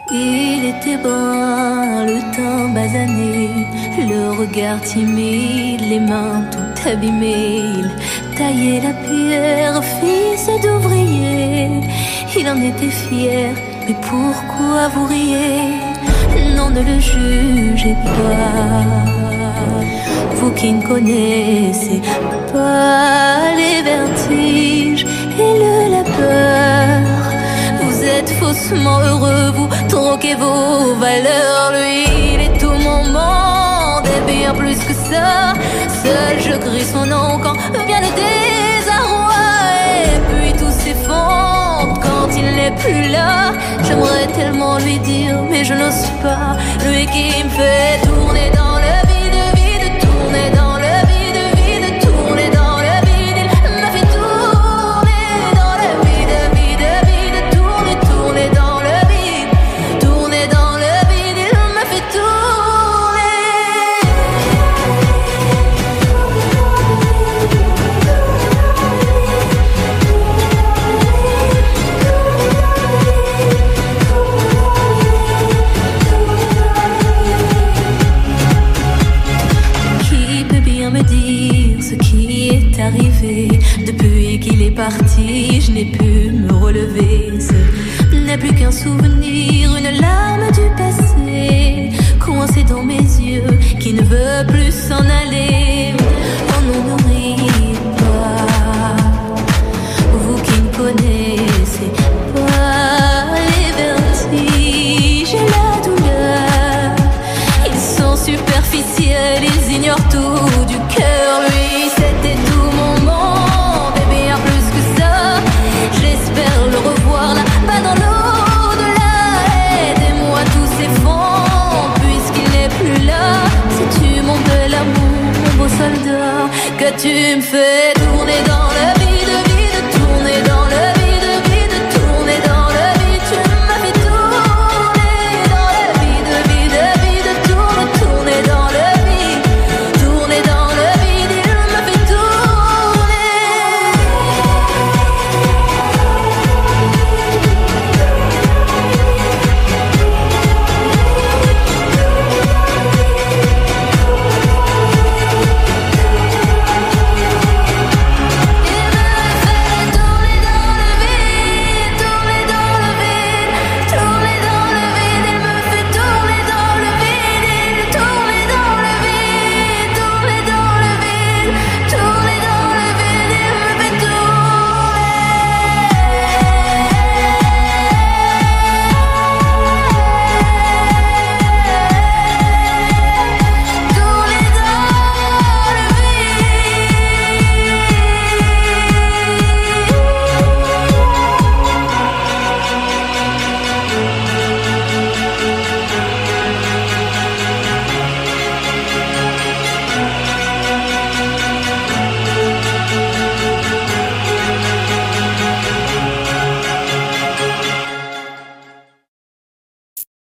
Il était brun, le teint basané, le regard timide, les mains tout abîmées. Il taillait la pierre, fils d'ouvrier. Il en était fier, mais pourquoi vous riez? Non, ne le jugez pas, vous qui ne connaissez pas les vertiges et le labeur. Vous êtes faussement heureux, vous troquez vos valeurs. Lui, il est tout mon monde et bien plus que ça. Seul je crie son nom quand vient le désarroi. Et puis tout s'effondre quand il n'est plus là. J'aimerais tellement lui dire mais je n'ose pas. Lui qui me fait tourner dans le vide, vide, tourner dans le vide, vide, tourner dans le vide. Il m'a fait tourner dans le vide, vide, vide, tourner, tourner dans le vide, tourner dans le vide. Il m'a fait me dire ce qui est arrivé. Depuis qu'il est parti, je n'ai pu me relever. Ce n'est plus qu'un souvenir, une larme du passé, coincée dans mes yeux, qui ne veut plus s'en aller. Oh non, ne riez pas, vous qui ne connaissez pas les vertiges et la douleur. Ils sont superficiels, ils ignorent tout du cœur. Lui, c'était tout mon monde et bien plus que ça. J'espère le revoir là-bas dans l'au-delà. Aidez-moi, tout s'effondre puisqu'il n'est plus là. Sais-tu mon bel amour, mon beau soldat, que tu me fais tourner dans